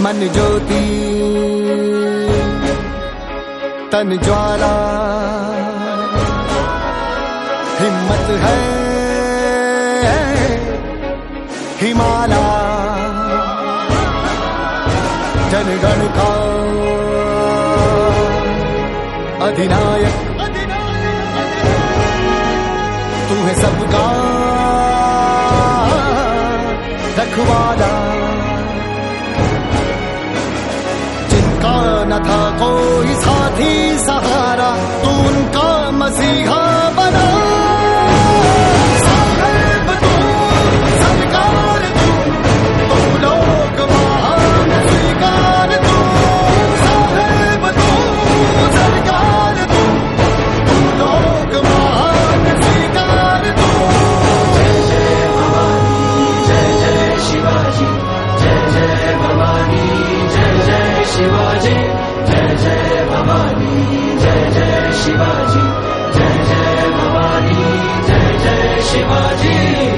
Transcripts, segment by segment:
मन ज्योति तन ज्वाला, हिम्मत है हिमाला, जनगण का अधिनायक तू है सबका रखवाला। जिनका न था कोई साथी सहारा, तू उनका मसीहा बना। साहेब तू, सरकार तू, तू लोग महान स्वीकार तू। साहेब तू, सरकार तू, तू लोग महान स्वीकार तू। जय जय भवानी, जय जय शिवाजी, जय जय भवानी, जय जय शिवाजी, जय जय भवानी, जय जय शिवाजी, जय जय भवानी, जय जय शिवाजी।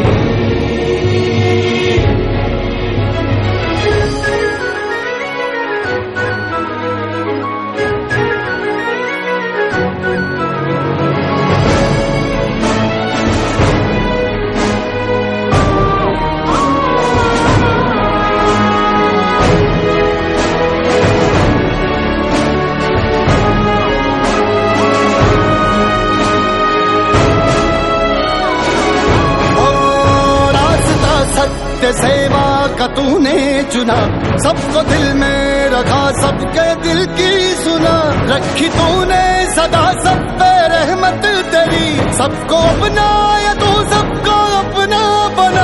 सत्य सेवा का तूने चुना, सबको दिल में रखा, सबके दिल की सुना। रखी तूने सदा सब पे रहमत तेरी, सबको अपनाया तू, सबको अपना बना।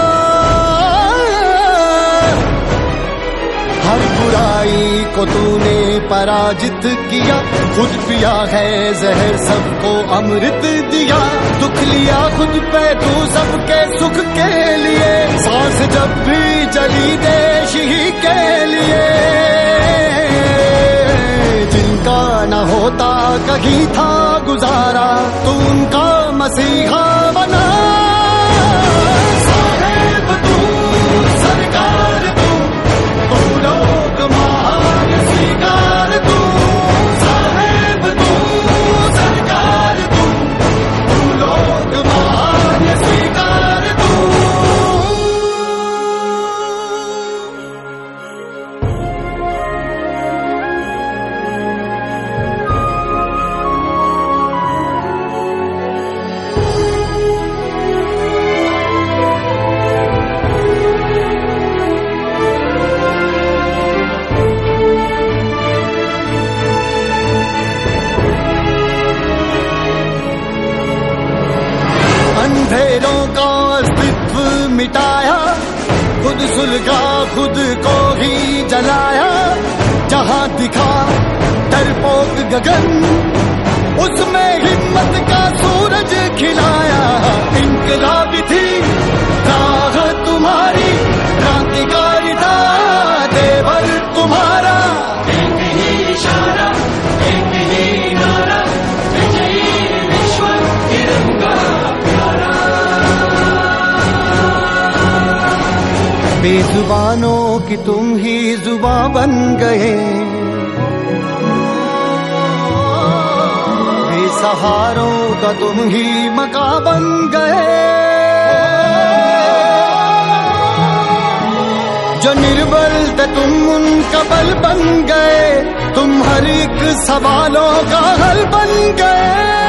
हर बुराई को तूने पराजित किया, खुद पिया है जहर सबको अमृत दिया। दुख लिया खुद पे तू सबके सुख के लिए, सांस जब भी चली देश ही के लिए। जिनका न होता कहीं था गुजारा, तू उनका मसीहा बना। साहेब तू, सरकार तू, तू लोग महान स्वीकार तू। साहेब तू, सरकार तू, तू लोग महान स्वीकार तू। अंधेरों का अस्तित्व मिटाया, खुद सुलगा खुद को ही जलाया। जहां दिखा डरपोक गगन, उसमें हिम्मत का सूरज खिलाया। इनकलाबी थी राह तुम्हारी, क्रांतिकारिता देवर तुम्हारा। एक ही इशारा, एक ही नारा, विजयी विश्व तिरंगा प्यारा। बेजुबानों की तुम ही जुबां बन गए, बेसहारों का तुम ही मका बन गए। जो निर्बल थे तुम उनका बल बन गए, तुम हर एक सवालों का हल बन गए।